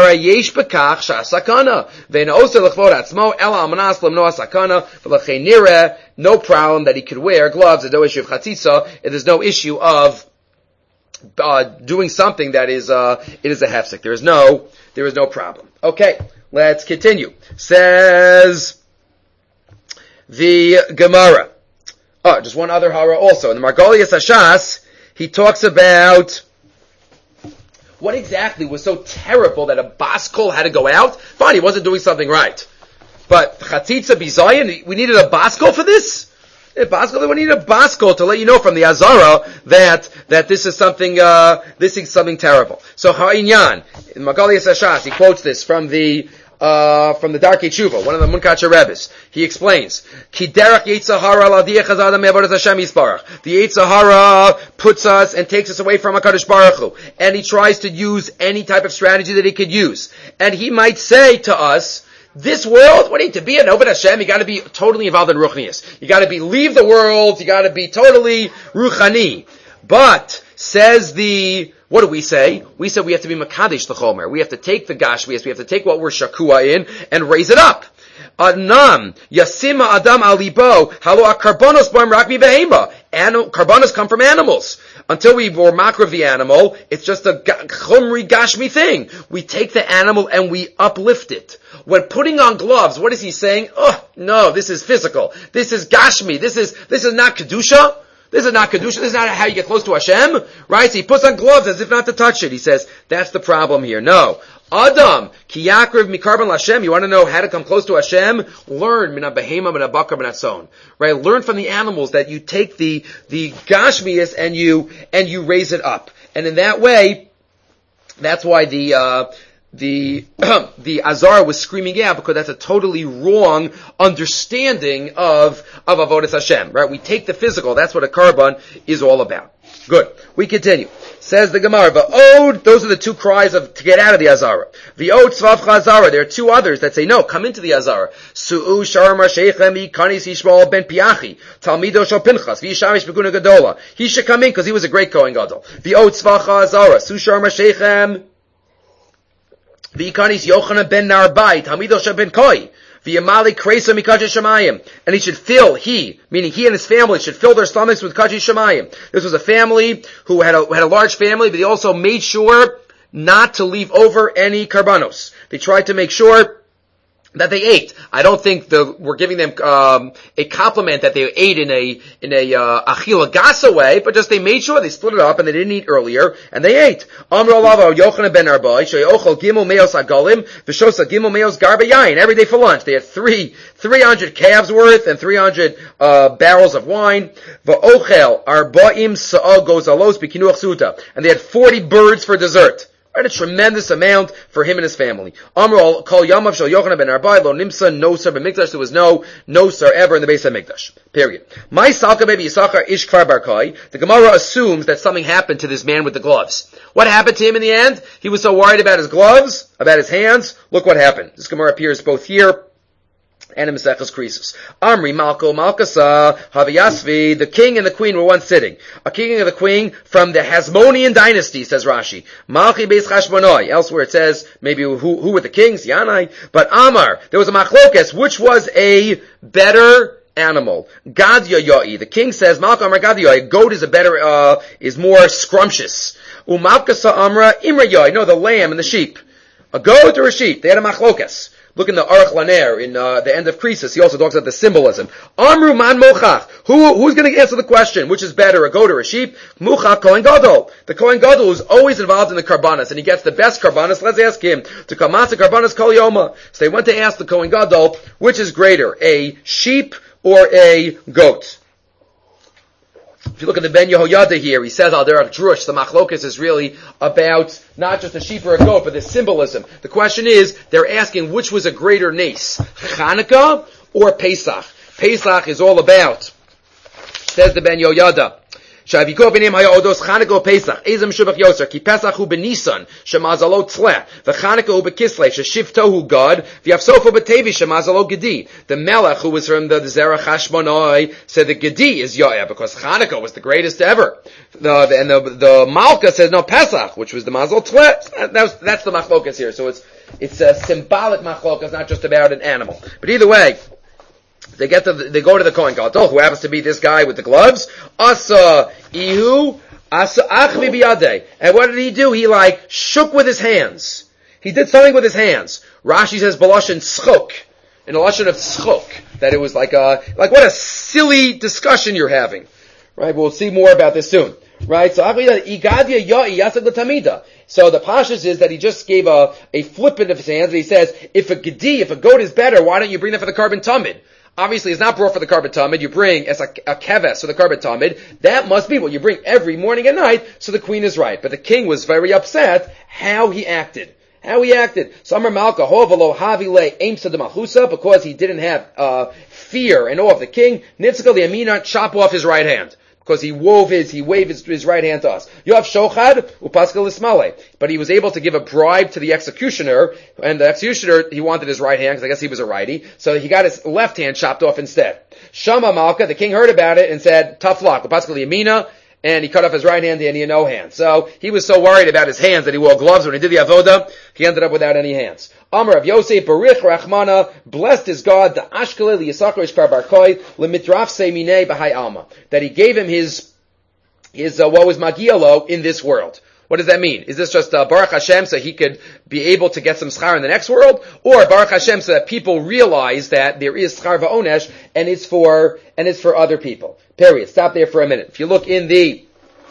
No problem that he could wear gloves. There's no issue of chatzitza. There's no issue of doing something that is it is a hefsek. There is no problem. Okay, let's continue. Says the Gemara. Just one other hara also. In the Margolias Hashas, he talks about what exactly was so terrible that a baskol had to go out. Fine, he wasn't doing something right. But chatzitza bizayin, we needed a baskol for this? We needed a baskol to let you know from the Azara that this is something terrible. So ha'inyan, in Margolias Hashas, he quotes this from the Darkei Tshuva, one of the Munkacher Rebbes. He explains, Ki derech Yetzer Hara l'adiach hazadam me'avodas Hashem yisbarach. The Yetzer Hara puts us and takes us away from HaKadosh Baruch Hu. And he tries to use any type of strategy that he could use. And he might say to us, this world, what do you need to be an Oved Hashem? You gotta be totally involved in Ruchnius. You gotta leave the world, you gotta be totally Ruchani. But, says what do we say? We said we have to be Makadesh the Chomer. We have to take the Gashmias, we have to take what we're Shakua in, and raise it up. Nam, Yasima Adam Alibo, Halo Karbonos Boim Rakmi Behema. Karbonos come from animals. Until we were makar of the animal, it's just a chumri gashmi thing. We take the animal and we uplift it. When putting on gloves, what is he saying? Oh, no, this is physical. This is gashmi. This is not kedusha. This is not kedusha. This is not how you get close to Hashem, right? So he puts on gloves as if not to touch it. He says, that's the problem here. No. Adam, ki yakriv mikarban Hashem. You want to know how to come close to Hashem? Learn mina behema mina bakar mina tzon. Right? Learn from the animals that you take the gashmias and you raise it up. And in that way, that's why the the Azara was screaming out because that's a totally wrong understanding of Avodas Hashem, right? We take the physical. That's what a Karban is all about. Good. We continue. Says the Gemara, V'od, those are the two cries to get out of the Azara. V'od tzvavcha Azara. There are two others that say, no, come into the Azara. Su'u sharma sheichem ikanis Yishmael ben Piachi, Talmido shel Pinchas, v'yishamish beguna gadola. He should come in because he was a great Kohen Gadol. V'od tzvavcha Azara. Su'u sharma sheichem v'ikanis Yochanan ben Narbai, Talmido shel ben Koi. And he should fill, meaning he and his family, should fill their stomachs with Kachi Shemayim. This was a family who had a large family, but they also made sure not to leave over any karbanos. They tried to make sure that they ate. I don't think we're giving them a compliment that they ate in a achila gasa way, but just they made sure they split it up and they didn't eat earlier and they ate. Amr Alava Yochanan ben Arbai sheyochel gimel meos agalim v'shosa gimel meos garba yain every day for lunch. They had 300 calves worth and 300 barrels of wine. V'ochel arba'im sa'al gozalos b'kinuach suta, and they had 40 birds for dessert. Right, a tremendous amount for him and his family. Amr kol yamav shel Yochanan ben Arbai lo nimsa nosar b'mikdash. There was no nosar ever in the base of Mikdash. Period. My salka baby Yisachar ish kfar barkai. The Gemara assumes that something happened to this man with the gloves. What happened to him in the end? He was so worried about his gloves, about his hands. Look what happened. This Gemara appears both here and in Maseches Krisus. Amri Malko Malkasa Haviyasvi. The king and the queen were once sitting. A king and the queen from the Hasmonean dynasty, says Rashi. Malchi Beis Chashmonoi. Elsewhere it says maybe who were the kings? Yanai. But Amar, there was a machlokes. Which was a better animal? Gad Yoyoi. The king says Malka Amar Gad Yoyoi. A goat is is more scrumptious. Umalkasa Amra Imra Yoy. No, the lamb and the sheep. A goat or a sheep? They had a machlokes. Look in the Aruch Laner, in the end of Krisus, he also talks about the symbolism. Amru man mochach. Who's going to answer the question? Which is better, a goat or a sheep? Mochach Kohen Gadol. The Kohen Gadol is always involved in the karbanas, and he gets the best karbanas. Let's ask him to kamatza karbanas kol yoma. So they went to ask the Kohen Gadol, which is greater, a sheep or a goat? If you look at the Ben Yehoyada here, he says, there are drush. The machlokas is really about not just a sheep or a goat, but the symbolism. The question is, they're asking which was a greater nace, Chanukah or Pesach. Pesach is all about, says the Ben Yehoyada, Shaviko b'nim haya odos Chanukah Pesach. Ezem shubach yoser ki Pesach hu b'Nisan shemazalo tzleh v'Chanukah hu b'Kisleh sheshivto hu God v'Yavsofo b'Tevi shemazalo Gedi. The Melech who was from the Zerach Hashmonai said the Gedi is Yoeh because Chanukah was the greatest ever. The Malka says no Pesach, which was the Mazal Tzleh. That's the machlokas here. So it's a symbolic machlokas, not just about an animal. But either way, they go to the Kohen Gadol, who happens to be this guy with the gloves. Asa ihu, asa achvi biyadeh. And what did he do? He shook with his hands. He did something with his hands. Rashi says baloshin tzchok, in a lashon of tzchok, that it was like what a silly discussion you're having. Right? We'll see more about this soon. Right? So igadia ya'i yasad l'tamida. So the pashas is that he just gave a flippant of his hands, and he says, if a goat is better, why don't you bring that for the carbon tamid? Obviously, it's not brought for the karban tamid. You bring as a keves for the karban tamid. That must be what you bring every morning and night. So the queen is right, but the king was very upset how he acted. So Amar Malka hovalo havile aimsa de malchusa, because he didn't have fear and awe of the king. Nitzka the amina, chop off his right hand. Because he waved his right hand to us. Yoav shochad upaskal ismale. But he was able to give a bribe to the executioner, and the executioner, he wanted his right hand, because I guess he was a righty, so he got his left hand chopped off instead. Shama Malka, the king heard about it and said, tough luck, upaskal yamina, and he cut off his right hand and he had no hands. So he was so worried about his hands that he wore gloves when he did the avoda, he ended up without any hands. Amar of Yosef, Barich Rachmana, blessed is God, the Ashkele, the Yisachar Ishkar Barkoi, Lemitraf Seminei Bahai Alma, that he gave him his what was Magialo in this world. What does that mean? Is this just Baruch Hashem so he could be able to get some schar in the next world? Or Baruch Hashem so that people realize that there is schar va'onesh and it's for other people. Period. Stop there for a minute. If you look in the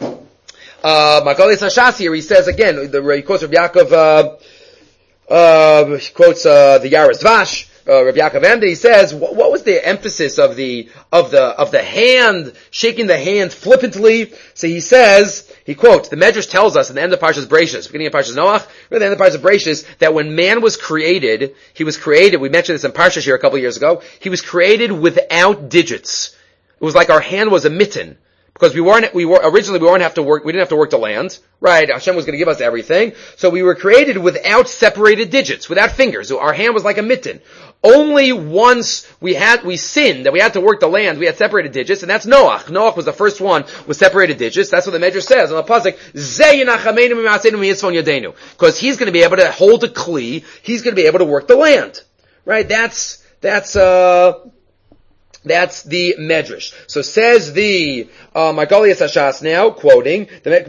Magalis Hashas here, he says again, he quotes Rabbi Yaakov, he quotes the Yaris Vash, Rabbi Yaakov Emder, he says, what was the emphasis of the hand, shaking the hand flippantly? So he says, he quotes, the Medrash tells us in the end of Parshas Bereishis, beginning of Parshas Noach, or the end of Parshas Bereishis, that when man was created, we mentioned this in Parshas here a couple of years ago, he was created without digits. It was like our hand was a mitten. Because we didn't have to work the land, right? Hashem was going to give us everything. So we were created without separated digits, without fingers. So our hand was like a mitten. Only once we sinned, that we had to work the land, we had separated digits, and that's Noach. Noach was the first one with separated digits. That's what the Medrash says on the pasuk, because he's going to be able to hold a kli, he's going to be able to work the land. Right? That's the Medrash. So says the Margolius Hashas now, quoting,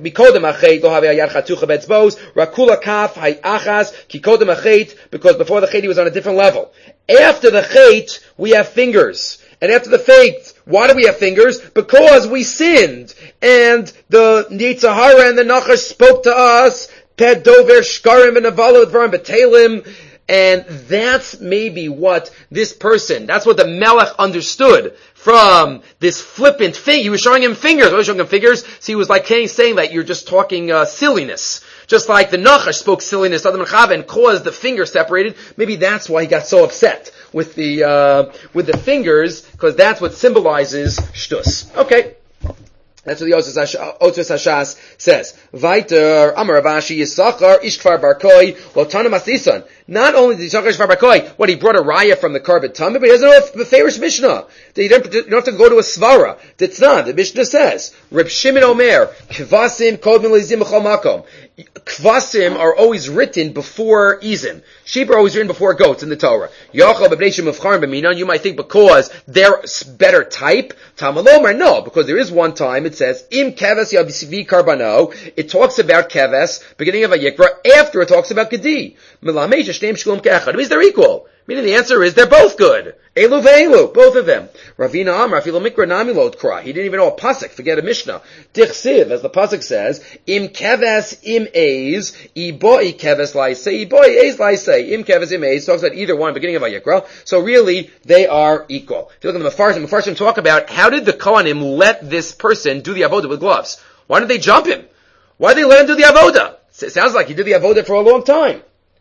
because before the chet he was on a different level. After the chet, we have fingers. And after the chet, why do we have fingers? Because we sinned. And the Yetzer Hara and the Nachash spoke to us, Ped Dover Shkarim and Avala Dvarim B'Telim. And that's maybe what this person, that's what the Melech understood from this flippant thing. He was showing him fingers. Why was he showing him fingers? So he was like saying that you're just talking silliness. Just like the Nachash spoke silliness to Adam and Chava and caused the finger separated. Maybe that's why he got so upset with the fingers, because that's what symbolizes shtus. Okay. That's what the Otzos Hashas says. Vaiter, Amar Avashi, Yisachar, Ishkvar Barkoi, Lotana Masisan. Not only did Yisachar Ishkvar Barkoi, he brought a raya from the Karbat Tamid, but he doesn't know the Farish Mishnah. You don't have to go to a Svara. That's not. The Mishnah says, Reb Shimon Omer, Kvasim Kodmin Lizim B'chol Makom. Kvasim are always written before Izim. Sheep are always written before goats in the Torah. Yachal b'bnei Mufcharim b'minan. You might think because they're better type. Tamalomer, no, because there is one time it says Im Keves Yabisivi Karbano. It talks about Keves, beginning of Vayikra, after it talks about Gedi. Milamesh Shteim Shkulum Ke'echad. It means they're equal. Meaning the answer is they're both good. Elu ve'elu, both of them. Ravina Amar, Afilo Mikra Nami Lod Kra. He didn't even know a pasuk. Forget a Mishnah. Tichsiv, as the pasuk says, Im keves im eis, iboi keves laisei, iboi eis laisei. Im keves im eis talks about either one, beginning of Vayikra. So really, they are equal. If you look at the Mefarshim talk about how did the Kohanim let this person do the avodah with gloves? Why did they jump him? Why did they let him do the avodah? It sounds like he did the avodah for a long time.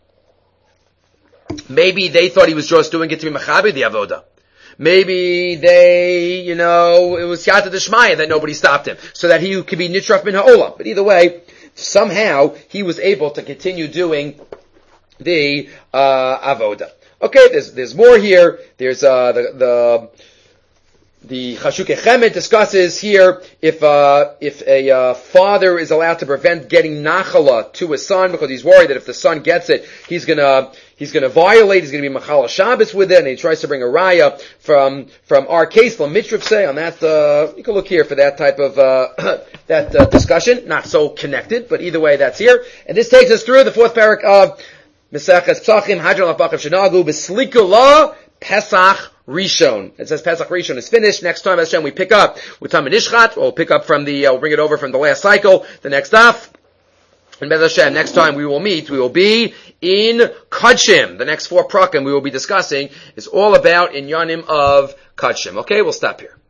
Maybe they thought he was just doing it to be mechaber the avoda. Maybe it was yata d'shmaya that nobody stopped him, so that he could be nitraf min ha'olam. But either way, somehow he was able to continue doing the avoda. Okay, there's more here. There's the Chashukei Chemed discusses here if a father is allowed to prevent getting nachala to his son because he's worried that if the son gets it, he's gonna violate, he's gonna be Machal Shabbos with it, and he tries to bring a raya from our case, Lamitrif say, on that, you can look here for that type of, discussion, not so connected, but either way, that's here. And this takes us through the fourth parak of Meseches Psachim, Hadron L'Pachav Shenagu, B'Slikula, Pesach Rishon. It says Pesach Rishon is finished. Next time, Hashem, we pick up with Tamid Ishchat. We'll pick up from we'll bring it over from the last cycle, the next daf. And Bez Hashem, next time we will be in Kachim. The next 4 prakim we will be discussing is all about Inyanim of Kachim. Okay, we'll stop here.